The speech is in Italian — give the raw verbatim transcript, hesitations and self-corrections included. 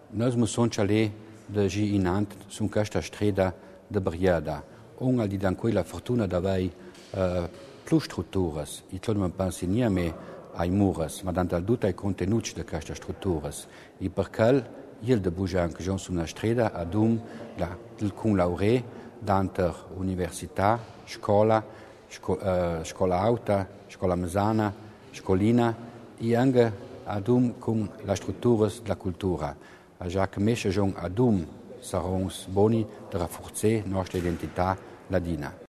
Noi siamo cialè da gi inant su questa strada de barriera. Un al di dan quella fortuna d'avere uh, più strutture. I non pensi niente ai mures, ma dan tutto ai contenuti di queste strutture. E perché il de bugian che sono su una strada ad un la, il cum laurea dante università, scuola, sco, uh, scuola alta, scuola mesana, scolina e anche ad un con le strutture della cultura. Già che mesce ad un saranno buoni per rafforzare la nostra identità ladina.